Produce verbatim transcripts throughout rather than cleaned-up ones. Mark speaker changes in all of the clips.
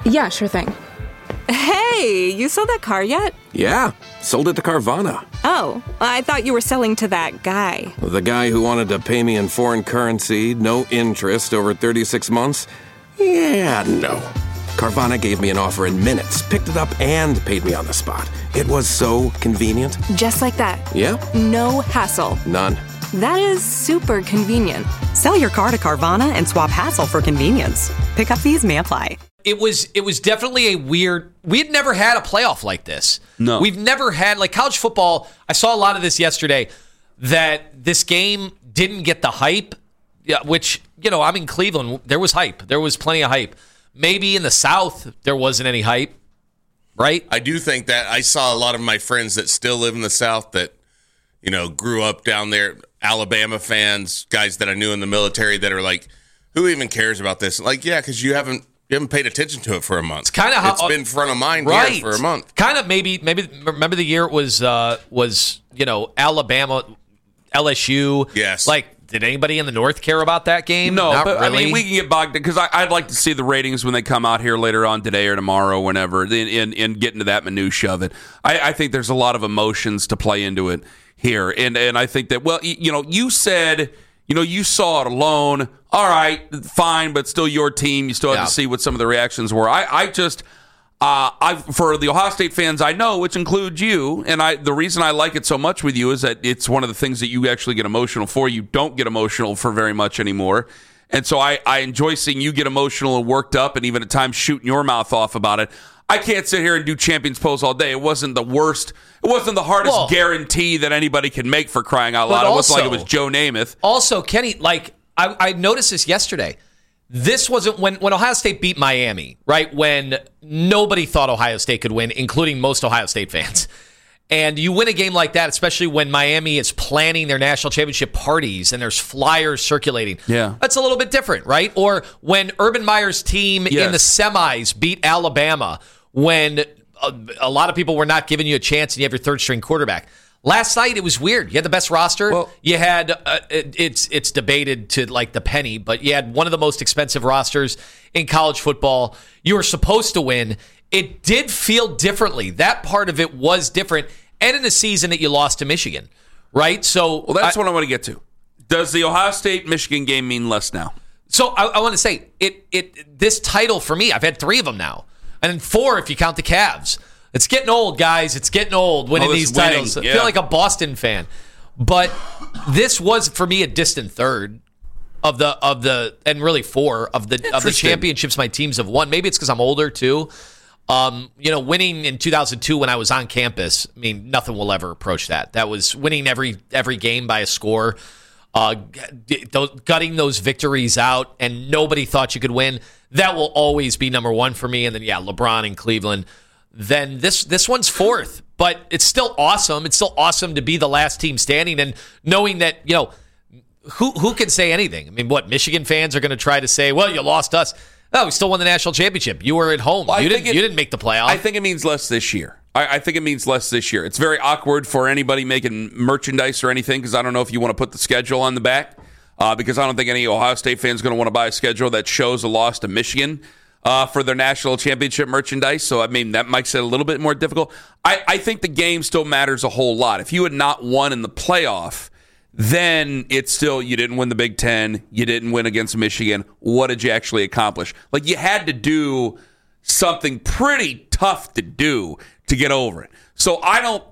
Speaker 1: Yeah, sure thing.
Speaker 2: Hey, you sold that car yet?
Speaker 3: Yeah, sold it to Carvana.
Speaker 2: Oh, I thought you were selling to that guy.
Speaker 3: The guy who wanted to pay me in foreign currency, no interest, over thirty-six months? Yeah, no. Carvana gave me an offer in minutes, picked it up, and paid me on the spot. It was so convenient.
Speaker 2: Just like that.
Speaker 3: Yep.
Speaker 2: No hassle.
Speaker 3: None.
Speaker 2: That is super convenient.
Speaker 4: Sell your car to Carvana and swap hassle for convenience. Pickup fees may apply.
Speaker 5: It was it was definitely a weird. We had never had a playoff like this.
Speaker 6: No,
Speaker 5: we've never had like college football. I saw a lot of this yesterday. That this game didn't get the hype, yeah, which you know I'm in Cleveland. There was hype. There was plenty of hype. Maybe in the South there wasn't any hype, right?
Speaker 7: I do think that I saw a lot of my friends that still live in the South that you know grew up down there, Alabama fans, guys that I knew in the military that are like, who even cares about this? Like, yeah, because you haven't. You haven't paid attention to it for a month. It's
Speaker 5: kind of how
Speaker 7: it's been front of mind
Speaker 5: right.
Speaker 7: here for a month.
Speaker 5: Kind of maybe maybe remember the year it was uh, was you know Alabama, L S U.
Speaker 7: Yes.
Speaker 5: Like, did anybody in the North care about that game?
Speaker 6: No,
Speaker 5: Not
Speaker 6: but
Speaker 5: really.
Speaker 6: I mean we can get bogged because I'd like to see the ratings when they come out here later on today or tomorrow, whenever, and and get into that minutia of it. I, I think there's a lot of emotions to play into it here, and and I think that well you know you said. You know, you saw it alone. All right, fine, but still your team. You still have
Speaker 5: yeah.
Speaker 6: to see what some of the reactions were. I, I just, uh, I for the Ohio State fans I know, which includes you, and I. The reason I like it so much with you is that it's one of the things that you actually get emotional for. You don't get emotional for very much anymore. And so I, I enjoy seeing you get emotional and worked up and even at times shooting your mouth off about it. I can't sit here and do champions pose all day. It wasn't the worst. It wasn't the hardest
Speaker 5: well,
Speaker 6: guarantee that anybody can make for crying out loud. It wasn't like it was Joe Namath.
Speaker 5: Also, Kenny, like I, I noticed this yesterday. This wasn't when, when Ohio State beat Miami, right? When nobody thought Ohio State could win, including most Ohio State fans. And you win a game like that, especially when Miami is planning their national championship parties and there's flyers circulating.
Speaker 6: Yeah.
Speaker 5: That's a little bit different, right? Or when Urban Meyer's team
Speaker 6: yes.
Speaker 5: in the semis beat Alabama, when a, a lot of people were not giving you a chance and you have your third string quarterback. Last night, it was weird. You had the best roster.
Speaker 6: Well,
Speaker 5: you had, uh, it, it's it's debated to like the penny, but you had one of the most expensive rosters in college football. You were supposed to win. It did feel differently. That part of it was different. And in a season that you lost to Michigan, right? So,
Speaker 6: well, that's
Speaker 5: I,
Speaker 6: what I want to get to. Does the Ohio State-Michigan game mean less now?
Speaker 5: So I, I want to say, it. It this title for me, I've had three of them now. And four if you count the Cavs. It's getting old, guys. It's getting old winning
Speaker 6: oh,
Speaker 5: these
Speaker 6: winning.
Speaker 5: titles.
Speaker 6: Yeah.
Speaker 5: I feel like a Boston fan. But this was, for me, a distant third of the, of the and really four of the of the championships my teams have won. Maybe it's because I'm older, too. Um, you know, winning in two thousand two when I was on campus, I mean, nothing will ever approach that. That was winning every every game by a score, uh, gutting those victories out, and nobody thought you could win. That will always be number one for me. And then, yeah, LeBron in Cleveland. Then this this one's fourth, but it's still awesome. It's still awesome to be the last team standing and knowing that, you know, who who can say anything? I mean, what, Michigan fans are going to try to say, well, you lost us. No, we still won the national championship. You were at home.
Speaker 6: Well,
Speaker 5: you didn't
Speaker 6: it,
Speaker 5: you didn't make the playoff.
Speaker 6: I think it means less this year. I, I think it means less this year. It's very awkward for anybody making merchandise or anything because I don't know if you want to put the schedule on the back uh, because I don't think any Ohio State fan is going to want to buy a schedule that shows a loss to Michigan uh, for their national championship merchandise. So, I mean, that makes it a little bit more difficult. I, I think the game still matters a whole lot. If you had not won in the playoff, then it's still, you didn't win the Big Ten, you didn't win against Michigan. What did you actually accomplish? Like, you had to do something pretty tough to do to get over it. So I don't,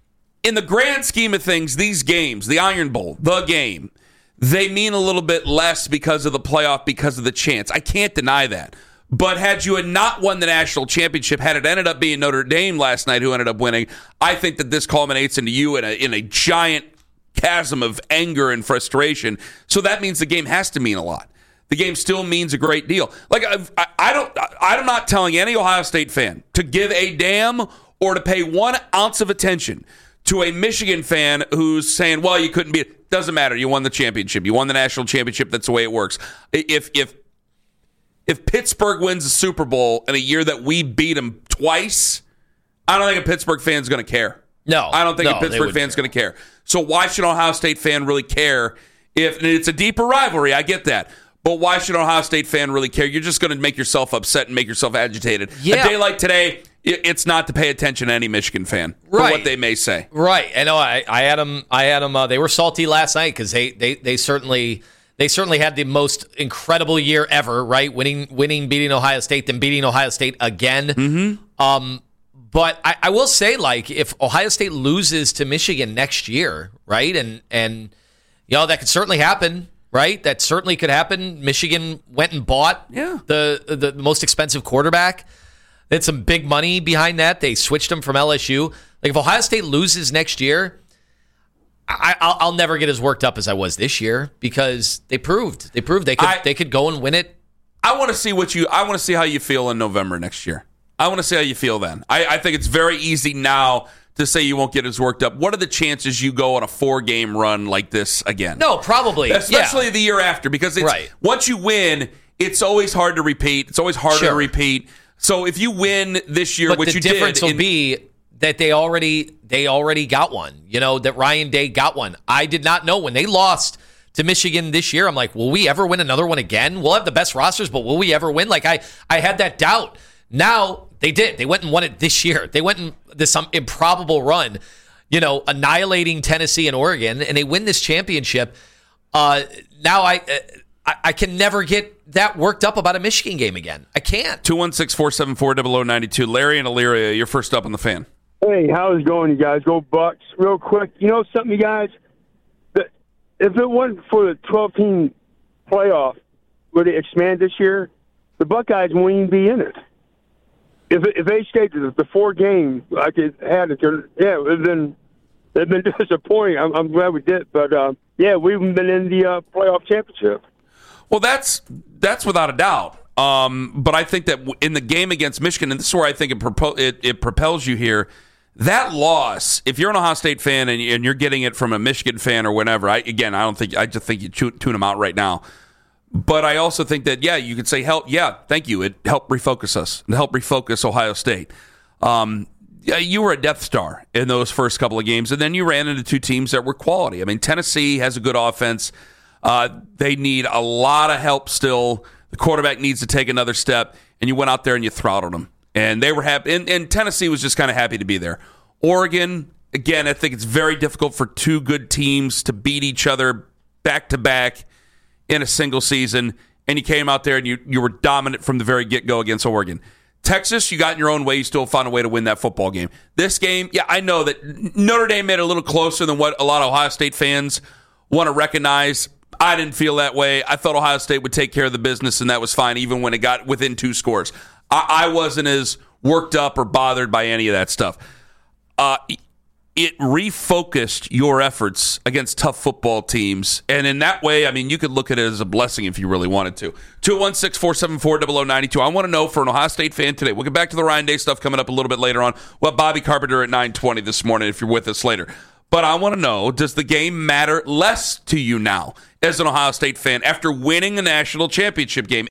Speaker 6: in the grand scheme of things, these games, the Iron Bowl, the game, they mean a little bit less because of the playoff, because of the chance. I can't deny that. But had you had not won the national championship, had it ended up being Notre Dame last night who ended up winning, I think that this culminates into you in a, in a giant chasm of anger and frustration. So that means the game has to mean a lot. The game still means a great deal. Like I, I don't, I'm not telling any Ohio State fan to give a damn or to pay one ounce of attention to a Michigan fan who's saying, "Well, you couldn't beat it." Doesn't matter. You won the championship. You won the national championship. That's the way it works. If if if Pittsburgh wins the Super Bowl in a year that we beat them twice, I don't think a Pittsburgh fan's going to care.
Speaker 5: No,
Speaker 6: I don't think
Speaker 5: no,
Speaker 6: a Pittsburgh fan's going to care. So why should an Ohio State fan really care if it's a deeper rivalry? I get that. But why should an Ohio State fan really care? You're just going to make yourself upset and make yourself agitated.
Speaker 5: Yeah.
Speaker 6: A day like today, it's not to pay attention to any Michigan fan for
Speaker 5: Right.
Speaker 6: what they may say.
Speaker 5: Right. I know. I, I had them. I had them. Uh, they were salty last night because they, they they certainly they certainly had the most incredible year ever. Right, winning winning beating Ohio State, then beating Ohio State again.
Speaker 6: Mm-hmm.
Speaker 5: Um, but I, I will say, like, if Ohio State loses to Michigan next year, right, and and you know that could certainly happen. Right, that certainly could happen. Michigan went and bought
Speaker 6: yeah.
Speaker 5: the the most expensive quarterback. They had some big money behind that. They switched him from L S U. Like if Ohio State loses next year, I, I'll, I'll never get as worked up as I was this year because they proved they proved they could
Speaker 6: I,
Speaker 5: they could go and win it.
Speaker 6: I want to see what you. I want to see how you feel in November next year. I want to see how you feel then. I, I think it's very easy now to say you won't get as worked up. What are the chances you go on a four-game run like this again?
Speaker 5: No, probably.
Speaker 6: Especially
Speaker 5: yeah.
Speaker 6: the year after, because it's,
Speaker 5: right.
Speaker 6: once you win, it's always hard to repeat. It's always harder
Speaker 5: sure.
Speaker 6: to repeat. So if you win this year,
Speaker 5: but
Speaker 6: which
Speaker 5: the
Speaker 6: you
Speaker 5: difference
Speaker 6: did,
Speaker 5: will
Speaker 6: in,
Speaker 5: be that they already they already got one. You know that Ryan Day got one. I did not know when they lost to Michigan this year. I'm like, will we ever win another one again? We'll have the best rosters, but will we ever win? Like I I had that doubt. Now they did. They went and won it this year. They went in this some improbable run. You know, annihilating Tennessee and Oregon, and they win this championship. Uh, now I, I I can never get that worked up about a Michigan game again. I can't.
Speaker 6: two one six, four seven four, zero zero nine two. Larry and Elyria, you're first up on the Fan.
Speaker 1: Hey, how's it going, you guys? Go Bucks. Real quick, you know something, you guys? If it wasn't for the twelve-team playoff, would it expand this year? The Buckeyes won't even be in it. If if they stayed to the four game, like it had it, yeah, it would have been, it'd been disappointing. I'm, I'm glad we did, but uh, yeah, we've been in the uh, playoff championship.
Speaker 6: Well, that's that's without a doubt. Um, but I think that in the game against Michigan, and this is where I think it, propo- it, it propels you here. That loss, if you're an Ohio State fan and, and you're getting it from a Michigan fan or whatever, I, again, I don't think I just think you tune, tune them out right now. But I also think that, yeah, you could say, help, yeah, thank you. It helped refocus us. It helped refocus Ohio State. Um, yeah, you were a Death Star in those first couple of games, and then you ran into two teams that were quality. I mean, Tennessee has a good offense. Uh, they need a lot of help still. The quarterback needs to take another step, and you went out there and you throttled them. And they were happy, and, and Tennessee was just kind of happy to be there. Oregon, again, I think it's very difficult for two good teams to beat each other back-to-back in a single season, and you came out there and you, you were dominant from the very get-go against Oregon. Texas, you got in your own way. You still found a way to win that football game. This game, yeah, I know that Notre Dame made it a little closer than what a lot of Ohio State fans want to recognize. I didn't feel that way. I thought Ohio State would take care of the business, and that was fine, even when it got within two scores. I, I wasn't as worked up or bothered by any of that stuff. Uh, it refocused your efforts against tough football teams. And in that way, I mean, you could look at it as a blessing if you really wanted to. two one six, four seven four, zero zero nine two. I want to know for an Ohio State fan today. We'll get back to the Ryan Day stuff coming up a little bit later on. Well, Bobby Carpenter at nine twenty this morning if you're with us later. But I want to know, does the game matter less to you now as an Ohio State fan after winning a national championship game?